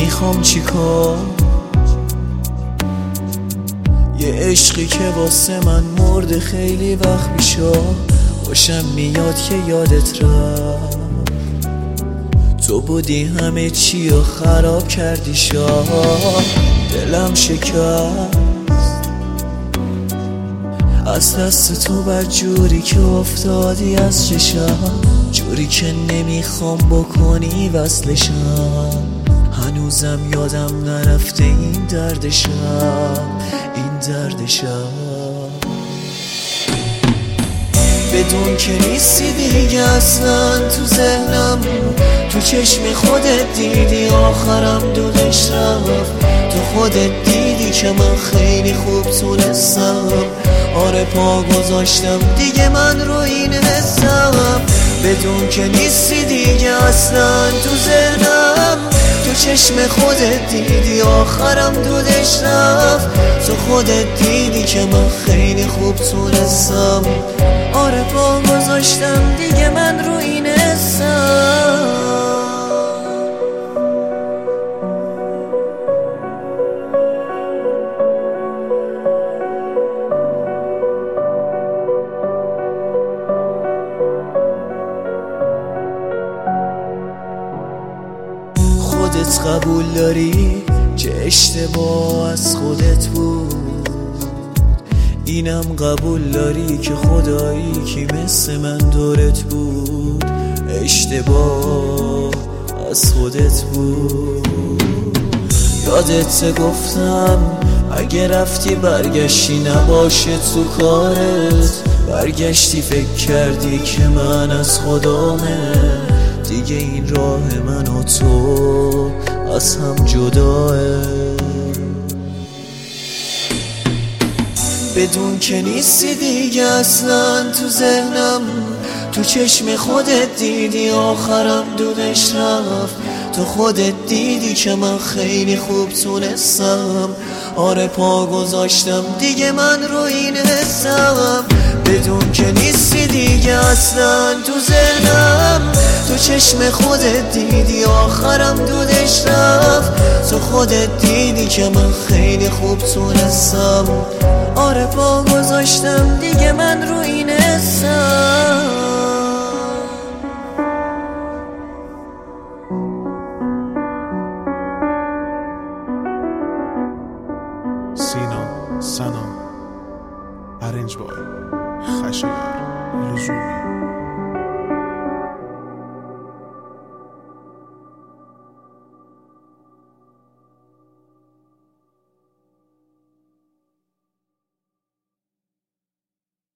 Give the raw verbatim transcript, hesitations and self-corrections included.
نمیخوام چیکار، یه عشقی که واسه من مرده خیلی وقت پیشا. خوشم میاد که یادت رفت، تو بودی همه چی رو خراب کردی شا. دلم شکست از دست تو، بر جوری که افتادی از چشم، جوری که نمیخوام بکنی وصلشم. هنوزم یادم نرفته این دردشم، این دردشم. بدون که نیستی دیگه اصلا تو ذهنم، تو چشم خودت دیدی آخرم دودش رفت. تو خودت دیدی که من خیلی خوب تونستم، آره پا گذاشتم دیگه من رو این حسم. بدون که نیستی دیگه اصلا تو ذهنم، تو چشم خودت دیدی آخرم دودش رفت. تو خودت دیدی که من خیلی خوب تونستم، آره پا گذاشتم دیگه من رو این حسم. خودت قبول داری که اشتباه از خودت بود، اینم قبول داری که خدایی کی مثل من دورت بود. اشتباه از خودت بود. یادت گفتم اگه رفتی برگشتی نباشه تو کارت، برگشتی فکر کردی که من از خدامه، دیگه این راه من و تو از هم جداه. بدون که نیستی دیگه اصلا تو ذهنم، تو چشم خودت دیدی آخرم دودش رفت. تو خودت دیدی که من خیلی خوب تونستم، آره پا گذاشتم دیگه من رو این حسم. بدون که نیستی دیگه اصلا تو ذهنم، تو چشم خودت دیدی آخرم دودش رفت. تو خودت دیدی که من خیلی خوب تونستم، آره پا گذاشتم دیگه من رو این حسم. سینا سنا ارنج بای خشایار لزومی